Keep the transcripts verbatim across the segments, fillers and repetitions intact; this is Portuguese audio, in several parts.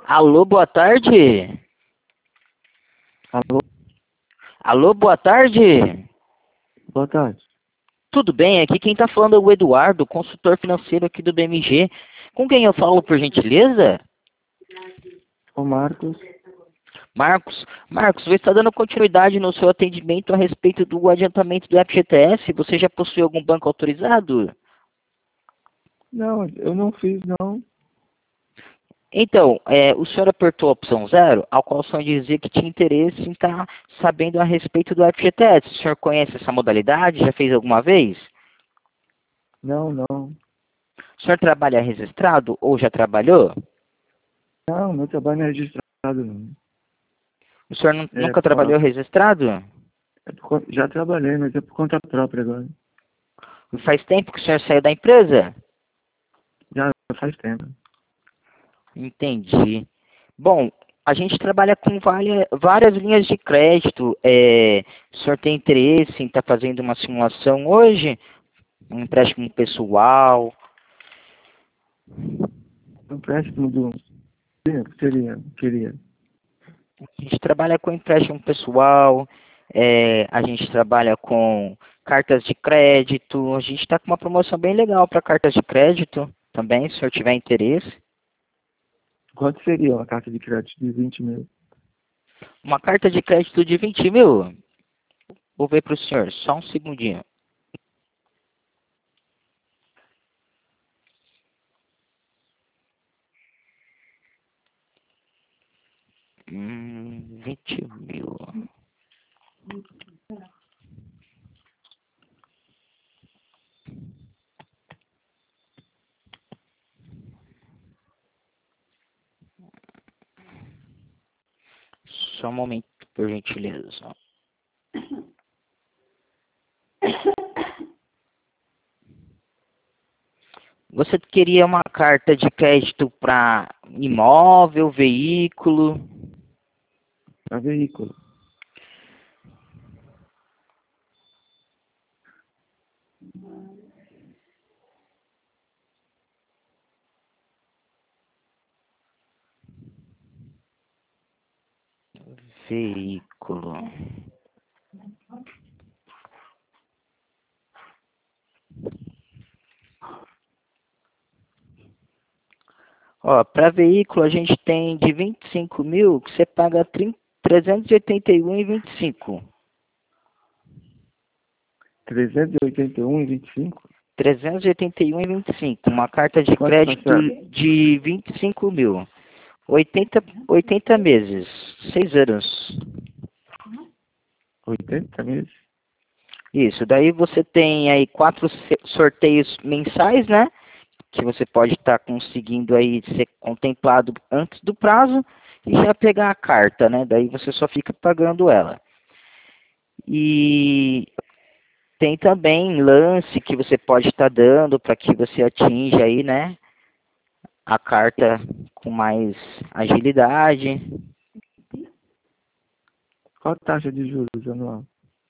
Alô, boa tarde. Alô, Alô, boa tarde. boa tarde. Tudo bem? Aqui quem está falando é o Eduardo, consultor financeiro aqui do B M G. Com quem eu falo, por gentileza? Ô Marcos, Marcos. Marcos, você está dando continuidade no seu atendimento a respeito do adiantamento do F G T S? Você já possui algum banco autorizado? não, eu não fiz não. Então, é, o senhor apertou a opção zero, ao qual o senhor dizia que tinha interesse em estar sabendo a respeito do F G T S. O senhor conhece essa modalidade? Já fez alguma vez? Não, não. O senhor trabalha registrado ou já trabalhou? Não, meu trabalho não é registrado não. O senhor nu- É, nunca por, trabalhou registrado? é por con- já trabalhei, mas é por conta própria agora. Faz tempo que o senhor saiu da empresa? Já faz tempo. Entendi. Bom, a gente trabalha com várias, várias linhas de crédito. É, o senhor tem interesse em estar fazendo uma simulação hoje? Um empréstimo pessoal? Um empréstimo do... Sim, Seria, queria. A gente trabalha com empréstimo pessoal, é, a gente trabalha com cartas de crédito. A gente está com uma promoção bem legal para cartas de crédito também, se o senhor tiver interesse. Quanto seria uma carta de crédito de vinte mil? Uma carta de crédito de vinte mil? Vou ver para o senhor, só um segundinho. Hum, vinte mil. Só um momento, por gentileza. Você queria uma carta de crédito para imóvel, veículo? Para veículo. Veículo. Ó, para veículo a gente tem de vinte e cinco mil que você paga trinta, trezentos e oitenta e um e vinte e cinco. trezentos e oitenta e um e vinte e cinco? trezentos e oitenta e um e vinte e cinco. Uma carta de Quanto crédito parcela? de vinte e cinco mil. oitenta, oitenta meses, seis anos. oitenta meses? Isso, daí você tem aí quatro se- sorteios mensais, né? Que você pode estar conseguindo aí ser contemplado antes do prazo e já pegar a carta, né? Daí você só fica pagando ela. E tem também lance que você pode estar dando para que você atinja aí, né? A carta com mais agilidade. Qual a taxa de juros anual?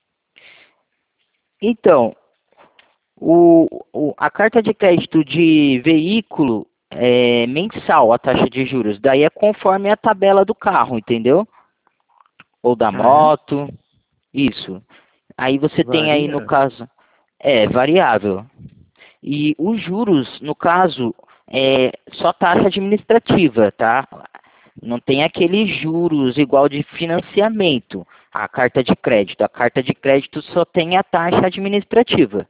Então, o, o- a carta de crédito de veículo é mensal a taxa de juros. Daí é conforme a tabela do carro, entendeu? Ou da Ah, é? moto. Isso. Aí você tem aí no Varia? caso, é variável. E os juros, no caso, é só taxa administrativa, tá? Não tem aqueles juros igual de financiamento, a carta de crédito. A carta de crédito só tem a taxa administrativa.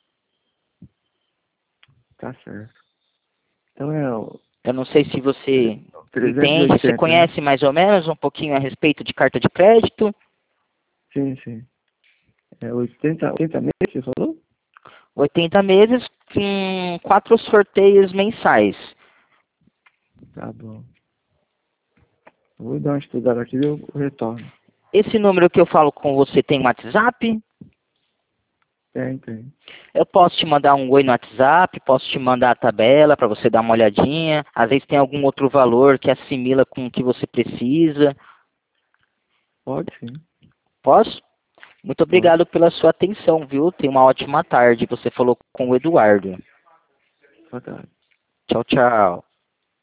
Tá certo. Então é o Eu não sei se você trezentos e entende, você oitenta, né? conhece mais ou menos um pouquinho a respeito de carta de crédito. Sim, sim. É oitenta, oitenta meses, você falou? oitenta meses com quatro sorteios mensais. Tá bom. Vou dar uma estudada aqui e eu retorno. Esse número que eu falo com você tem WhatsApp? Tem, tem. Eu posso te mandar um oi no WhatsApp, posso te mandar a tabela para você dar uma olhadinha. Às vezes tem algum outro valor que assimila com o que você precisa. Pode sim. Posso? Muito Pode. obrigado pela sua atenção, viu? Tenha uma ótima tarde. Você falou com o Eduardo. Boa tarde. Tchau, tchau.